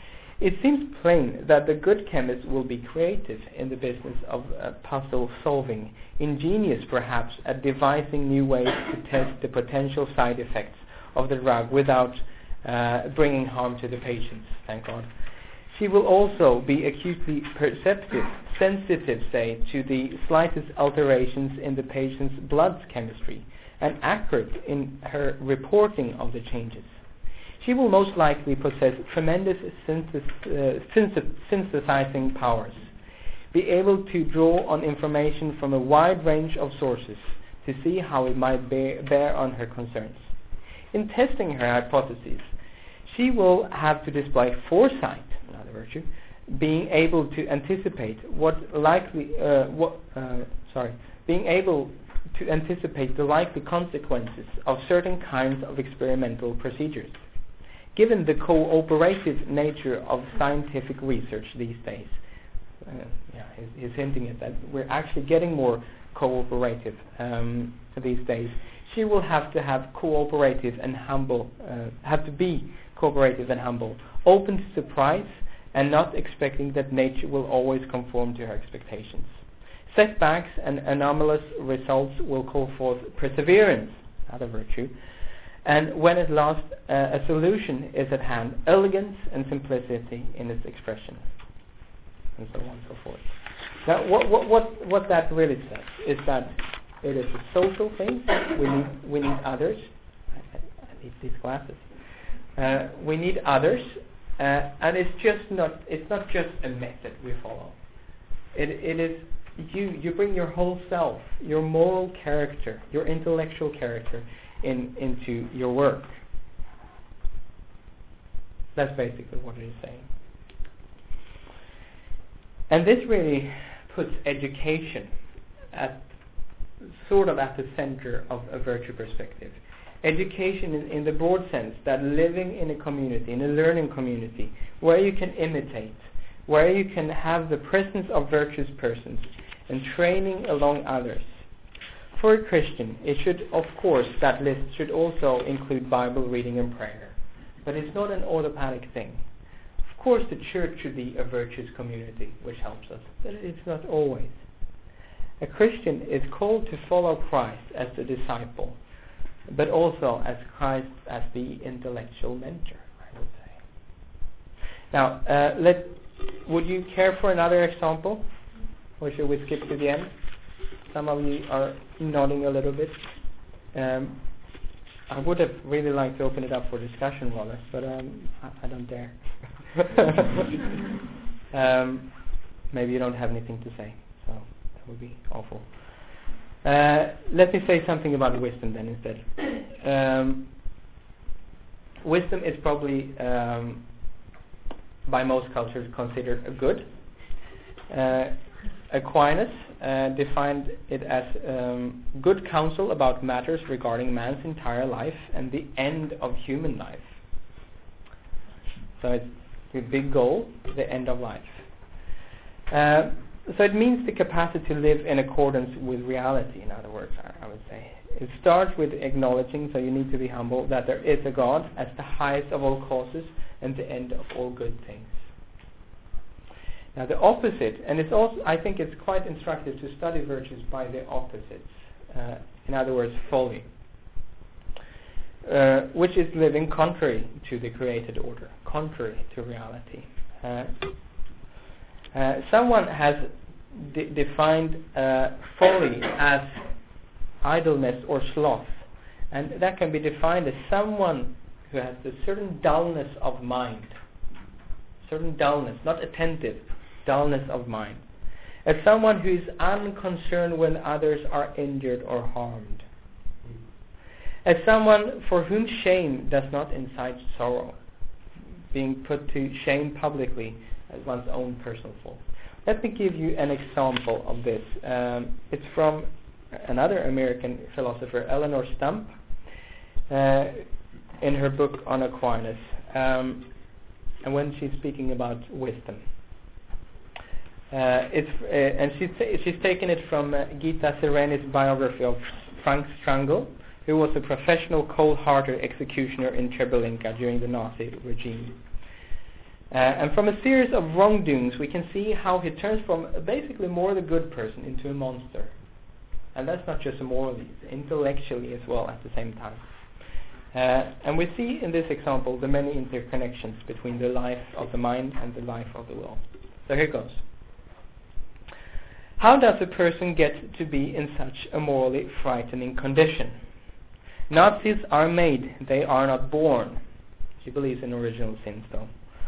It seems plain that the good chemist will be creative in the business of uh, puzzle solving, ingenious perhaps at devising new ways to test the potential side effects of the drug without uh, bringing harm to the patients, thank God. She will also be acutely perceptive, sensitive, say, to the slightest alterations in the patient's blood chemistry, and accurate in her reporting of the changes. She will most likely possess tremendous synthesis, uh, synth- synthesizing powers, be able to draw on information from a wide range of sources to see how it might bear, bear on her concerns. In testing her hypotheses, she will have to display foresight, another virtue, being able to anticipate what likely, uh, what, uh, sorry, being able to anticipate the likely consequences of certain kinds of experimental procedures. Given the cooperative nature of scientific research these days, uh, yeah, he's, he's hinting at that we're actually getting more cooperative um, these days. She will have to have cooperative and humble, uh, have to be cooperative and humble, open to surprise, and not expecting that nature will always conform to her expectations. Setbacks and anomalous results will call forth perseverance, another virtue, and when at last uh, a solution is at hand, elegance and simplicity in its expression, and so on and so forth. Now, what what what, what that really says is that it is a social thing. We need we need others. I, I need these glasses. Uh, we need others, uh, and it's just not it's not just a method we follow. It it is you you bring your whole self, your moral character, your intellectual character in into your work. That's basically what it is saying. And this really puts education at sort of at the center of a virtue perspective. Education in, in the broad sense that living in a community, in a learning community, where you can imitate, where you can have the presence of virtuous persons and training along others. For a Christian, it should, of course, that list should also include Bible reading and prayer. But it's not an automatic thing. Of course, the church should be a virtuous community, which helps us, but it's not always. A Christian is called to follow Christ as the disciple, but also as Christ as the intellectual mentor, I would say. Now, uh, let would you care for another example, or should we skip to the end? Some of you are nodding a little bit. Um, I would have really liked to open it up for discussion, Wallace, but um, I, I don't dare. um, maybe you don't have anything to say, so that would be awful. Uh, let me say something about wisdom then instead. Um, wisdom is probably, um, by most cultures, considered a good. Uh, Aquinas uh, defined it as um, good counsel about matters regarding man's entire life and the end of human life. So it's the big goal, the end of life. Uh, so it means the capacity to live in accordance with reality, in other words, I, I would say. It starts with acknowledging, so you need to be humble, that there is a God as the highest of all causes and the end of all good things. Now the opposite, and it's also, I think it's quite instructive to study virtues by the opposites. Uh, in other words, folly, uh, which is living contrary to the created order, contrary to reality. Uh, uh, someone has de- defined uh, folly as idleness or sloth, and that can be defined as someone who has a certain dullness of mind, certain dullness, not attentive, dullness of mind, as someone who is unconcerned when others are injured or harmed, as someone for whom shame does not incite sorrow, being put to shame publicly as one's own personal fault. Let me give you an example of this. Um, it's from another American philosopher, Eleanor Stump, uh, in her book on Aquinas, um, and when she's speaking about wisdom. Uh, it's uh, and she's ta- she's taken it from uh, Gita Sereni's biography of Frank Strangle, who was a professional cold-hearted executioner in Treblinka during the Nazi regime. Uh, and from a series of wrongdoings, we can see how he turns from basically more the good person into a monster. And that's not just morally, intellectually as well at the same time. Uh, and we see in this example the many interconnections between the life of the mind and the life of the will. So here goes. How does a person get to be in such a morally frightening condition? Nazis are made, they are not born. He believes in original sins though.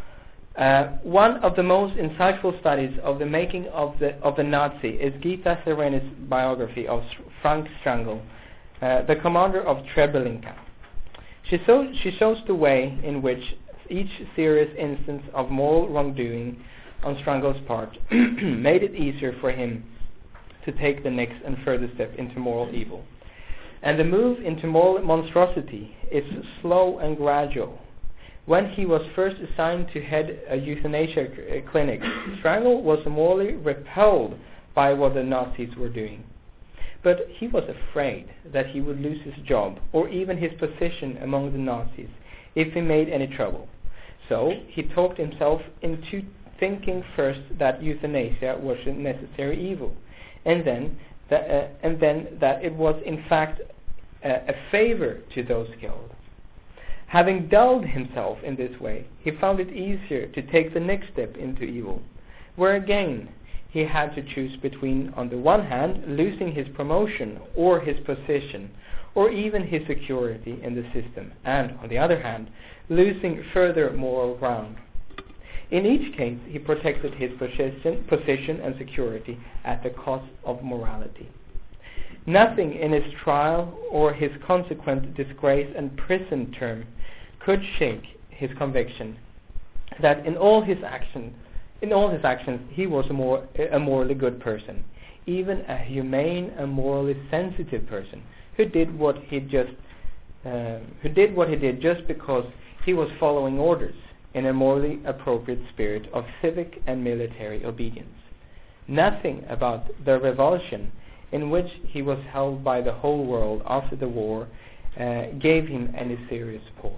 Uh, one of the most insightful studies of the making of the of the Nazi is Gita Serena's biography of Frank Strangle, uh, the commander of Treblinka. She, so, she shows the way in which each serious instance of moral wrongdoing on Strangle's part made it easier for him to take the next and further step into moral evil. And the move into moral monstrosity is slow and gradual. When he was first assigned to head a euthanasia c- clinic, Strangle was morally repelled by what the Nazis were doing. But he was afraid that he would lose his job or even his position among the Nazis if he made any trouble. So he talked himself into thinking first that euthanasia was a necessary evil, and then that, uh, and then that it was in fact uh, a favor to those killed. Having dulled himself in this way, he found it easier to take the next step into evil, where again he had to choose between, on the one hand, losing his promotion or his position, or even his security in the system, and, on the other hand, losing further moral ground. In each case, he protected his position, position and security at the cost of morality. Nothing in his trial or his consequent disgrace and prison term could shake his conviction that in all his actions, in all his actions, he was a, more, a morally good person, even a humane and morally sensitive person who did what he just uh, who did what he did just because he was following orders in a morally appropriate spirit of civic and military obedience. Nothing about the revulsion in which he was held by the whole world after the war uh, gave him any serious pause.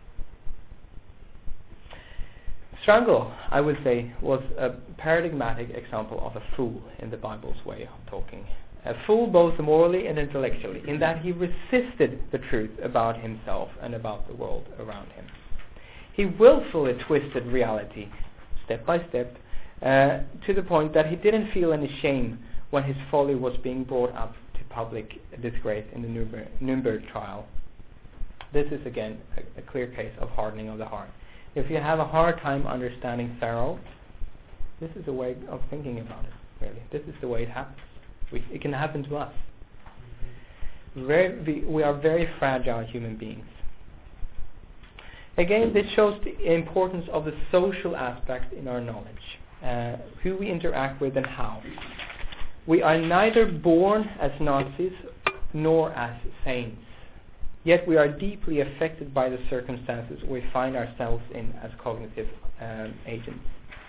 Strangle, I would say, was a paradigmatic example of a fool in the Bible's way of talking. A fool both morally and intellectually, in that he resisted the truth about himself and about the world around him. He willfully twisted reality, step by step, uh, to the point that he didn't feel any shame when his folly was being brought up to public disgrace in the Nuremberg, Nuremberg trial. This is again a, a clear case of hardening of the heart. If you have a hard time understanding Pharaoh, this is a way of thinking about it, really. This is the way it happens. We, it can happen to us. Very, we, we are very fragile human beings. Again, this shows the importance of the social aspect in our knowledge, uh, who we interact with and how. We are neither born as Nazis nor as saints. Yet we are deeply affected by the circumstances we find ourselves in as cognitive um, agents.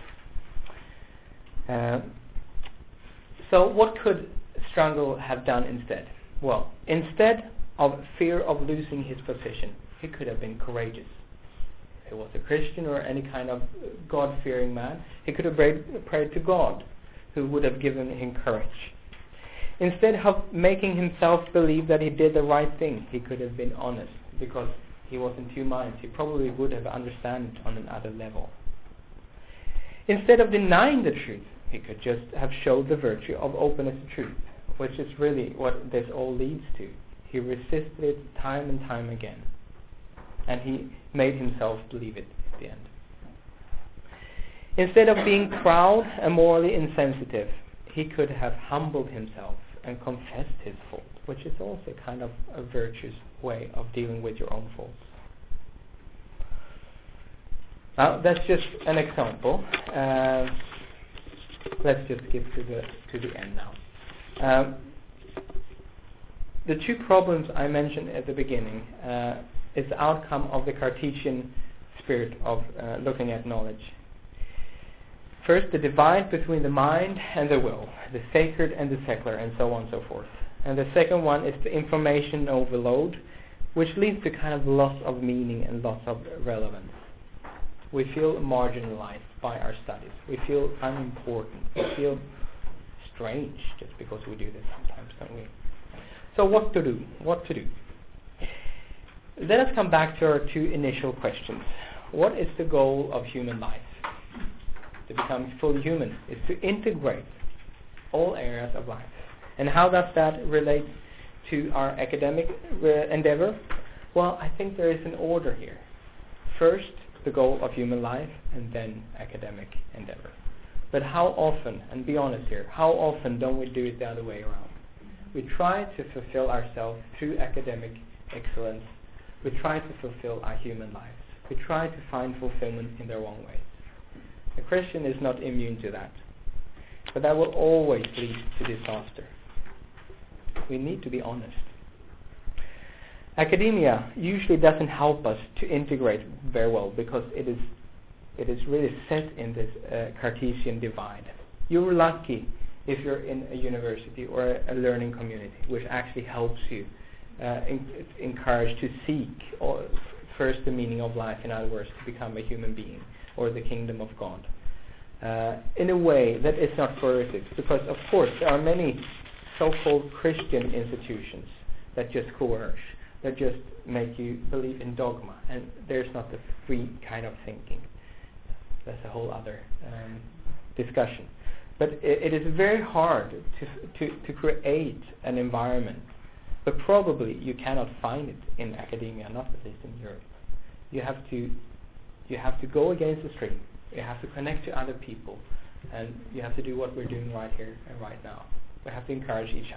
Uh, so what could Strangle have done instead? Well, instead of fear of losing his position, he could have been courageous. If he was a Christian or any kind of God-fearing man, he could have prayed, prayed to God, who would have given him courage. Instead of making himself believe that he did the right thing, he could have been honest, because he was in two minds. He probably would have understood it on another level. Instead of denying the truth, he could just have showed the virtue of openness to truth, which is really what this all leads to. He resisted it time and time again, and he made himself believe it at the end. Instead of being proud and morally insensitive, he could have humbled himself and confessed his fault, which is also kind of a virtuous way of dealing with your own faults. Now, that's just an example. Uh, let's just skip to the to the end now. Um, the two problems I mentioned at the beginning uh, is the outcome of the Cartesian spirit of uh, looking at knowledge. First, the divide between the mind and the will, the sacred and the secular, and so on and so forth. And the second one is the information overload, which leads to kind of loss of meaning and loss of relevance. We feel marginalized by our studies. We feel unimportant. We feel strange just because we do this sometimes, don't we? So what to do? What to do? Let us come back to our two initial questions. What is the goal of human life? To become fully human is to integrate all areas of life. And how does that relate to our academic uh, endeavor? Well, I think there is an order here. First, the goal of human life, and then academic endeavor. But how often, and be honest here, how often don't we do it the other way around? We try to fulfill ourselves through academic excellence. We try to fulfill our human lives. We try to find fulfillment in the wrong ways. A Christian is not immune to that. But that will always lead to disaster. We need to be honest. Academia usually doesn't help us to integrate very well because it is it is really set in this uh, Cartesian divide. You're lucky if you're in a university or a, a learning community, which actually helps you uh, in, encourage to seek or f- first the meaning of life, in other words, to become a human being or the kingdom of God. Uh, in a way that is not furtive, because of course there are many so-called Christian institutions that just coerce, that just make you believe in dogma, and there's not the free kind of thinking. That's a whole other um, discussion. But it, it is very hard to, to, to create an environment, but probably you cannot find it in academia, not at least in Europe. You have to you have to go against the stream. You have to connect to other people, and you have to do what we're doing right here and right now. We have to encourage each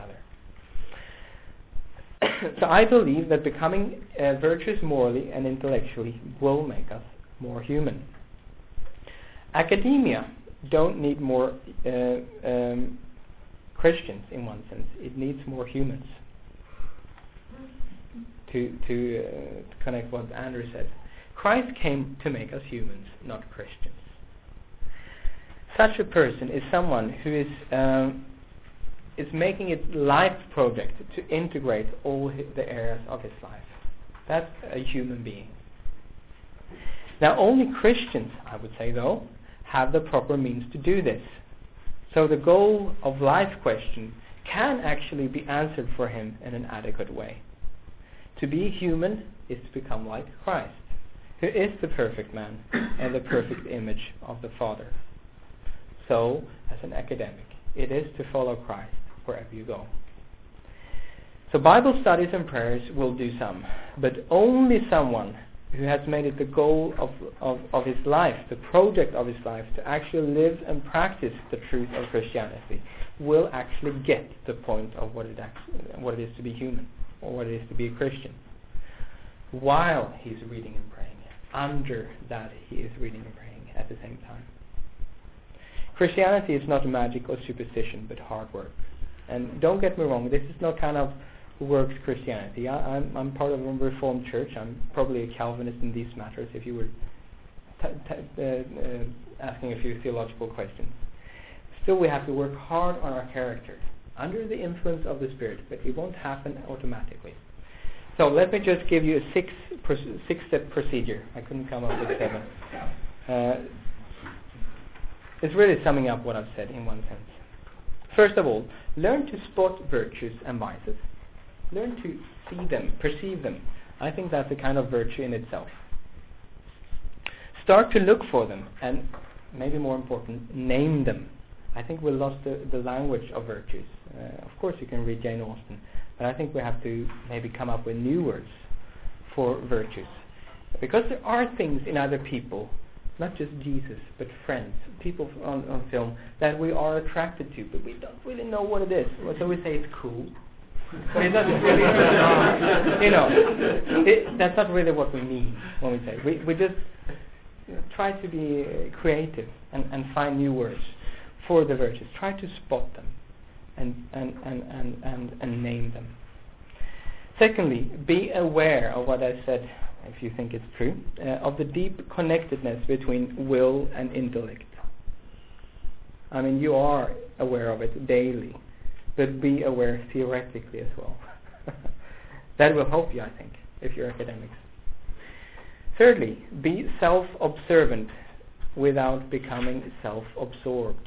other. So I believe that becoming uh, virtuous morally and intellectually will make us more human. Academia don't need more uh, um, Christians in one sense. It needs more humans. To, to, uh, to connect what Andrew said. Christ came to make us humans, not Christians. Such a person is someone who is um, is making its life project to integrate all his, the areas of his life. That's a human being. Now, only Christians, I would say, though, have the proper means to do this. So the goal of life question can actually be answered for him in an adequate way. To be human is to become like Christ, who is the perfect man and the perfect image of the Father. So, as an academic, it is to follow Christ wherever you go. So Bible studies and prayers will do some, but only someone who has made it the goal of, of, of his life, the project of his life, to actually live and practice the truth of Christianity, will actually get the point of what it, actually, what it is to be human, or what it is to be a Christian. While he's reading and praying, under that he is reading and praying at the same time. Christianity is not magic or superstition, but hard work. And don't get me wrong, this is not kind of works Christianity. I, I'm, I'm part of a Reformed church. I'm probably a Calvinist in these matters, if you were t- t- uh, uh, asking a few theological questions. Still, we have to work hard on our character, under the influence of the Spirit, but it won't happen automatically. So let me just give you a six pro- six-step procedure. I couldn't come up with seven. Uh, it's really summing up what I've said in one sense. First of all, learn to spot virtues and vices. Learn to see them, perceive them. I think that's a kind of virtue in itself. Start to look for them, and maybe more important, name them. I think we lost the, the language of virtues. Uh, of course you can read Jane Austen, but I think we have to maybe come up with new words for virtues. Because there are things in other people, not just Jesus, but friends, people on, on film, that we are attracted to, but we don't really know what it is. So we say it's cool. But it's not really, you know, it, that's not really what we mean when we say. We, we just you know, try to be uh, creative and, and find new words for the virtues. Try to spot them and, and, and, and, and, and name them. Secondly, be aware of what I said, if you think it's true, uh, of the deep connectedness between will and intellect. I mean, you are aware of it daily, but be aware theoretically as well. That will help you, I think, if you're academics. Thirdly, be self-observant without becoming self-absorbed.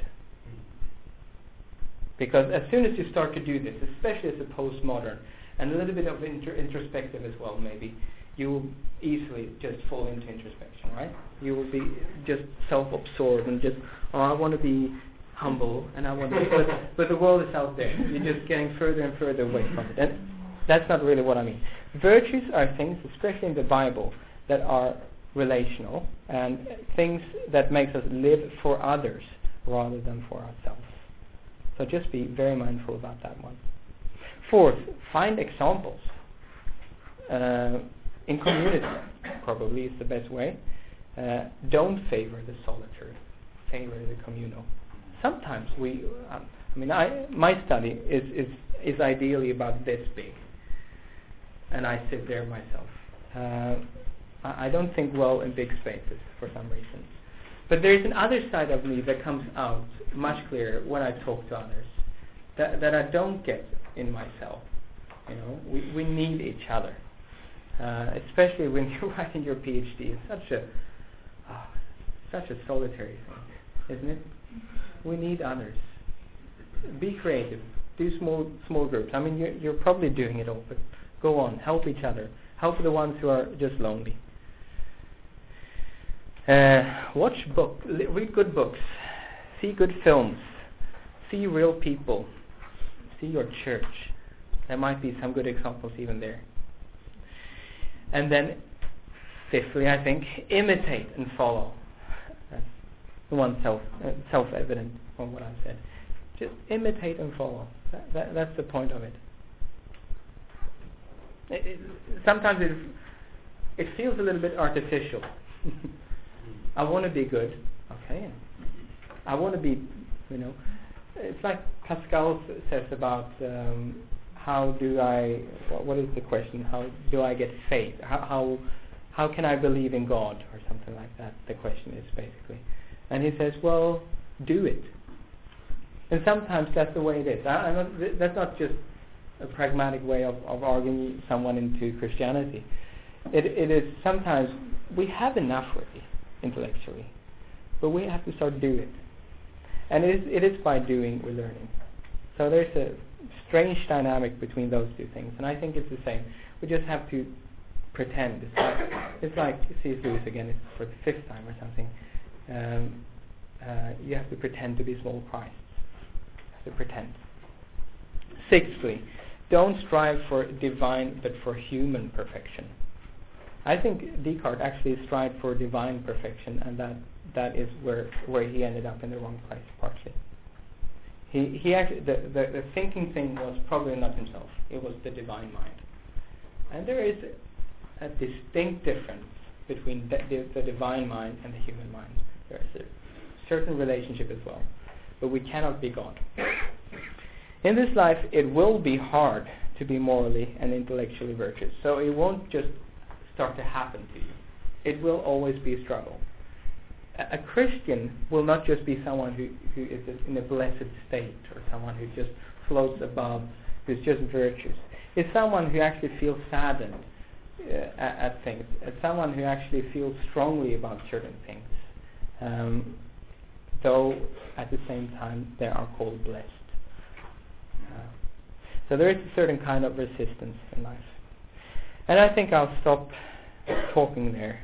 Because as soon as you start to do this, especially as a postmodern, and a little bit of inter- introspective as well, maybe, you will easily just fall into introspection, right? You will be just self-absorbed and just, oh, I want to be humble, and I want to be, but, but the world is out there. You're just getting further and further away from it. And that's not really what I mean. Virtues are things, especially in the Bible, that are relational, and things that makes us live for others rather than for ourselves. So just be very mindful about that one. Fourth, find examples. Uh, in community, probably is the best way. Uh, don't favor the solitary, favor the communal. Sometimes we, um, I mean, I, my study is, is, is ideally about this big, and I sit there myself. Uh, I, I don't think well in big spaces for some reason. But there is another side of me that comes out much clearer when I talk to others, that, that I don't get in myself. You know, we, we need each other, uh, especially when you're writing your PhD. It's such a oh, such a solitary thing, isn't it? We need others. Be creative. Do small small groups. I mean, you're, you're probably doing it all, but go on. Help each other. Help the ones who are just lonely. Uh, watch book, li- read good books, see good films, see real people, see your church. There might be some good examples even there. And then, fifthly, I think, imitate and follow. That's the one self uh, self-evident from what I've said. Just imitate and follow. That, that, that's the point of it. it, it sometimes it it feels a little bit artificial. I want to be good, okay. I want to be, you know, it's like Pascal s- says about um, how do I, what, what is the question, how do I get faith? How, how how can I believe in God, or something like that, the question is basically. And he says, well, do it. And sometimes that's the way it is. I, I'm not, th- that's not just a pragmatic way of, of arguing someone into Christianity. It, it is sometimes, we have enough really, intellectually, but we have to start doing it, and it is, it is by doing we're learning. So there's a strange dynamic between those two things, and I think it's the same. We just have to pretend. It's like, it's like C S Lewis again, it's for the fifth time or something. Um, uh, you have to pretend to be small Christ. You have to pretend. Sixthly, don't strive for divine but for human perfection. I think Descartes actually strived for divine perfection, and that, that is where where he ended up in the wrong place, partially. He he actually the, the, the thinking thing was probably not himself; it was the divine mind. And there is a, a distinct difference between the, the, the divine mind and the human mind. There is a certain relationship as well, but we cannot be God. In this life, it will be hard to be morally and intellectually virtuous. So it won't just start to happen to you. It will always be a struggle. A, a Christian will not just be someone who, who is in a blessed state, or someone who just floats above, who's just virtuous. It's someone who actually feels saddened uh, at, at things. It's someone who actually feels strongly about certain things. Um, though at the same time they are called blessed. Uh, so there is a certain kind of resistance in life. And I think I'll stop talking there.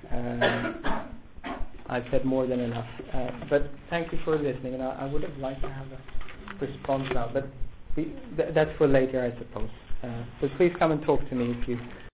Um, I've said more than enough. Uh, but thank you for listening. And I, I would have liked to have a response now, but we, th- that's for later, I suppose. Uh, so please come and talk to me if you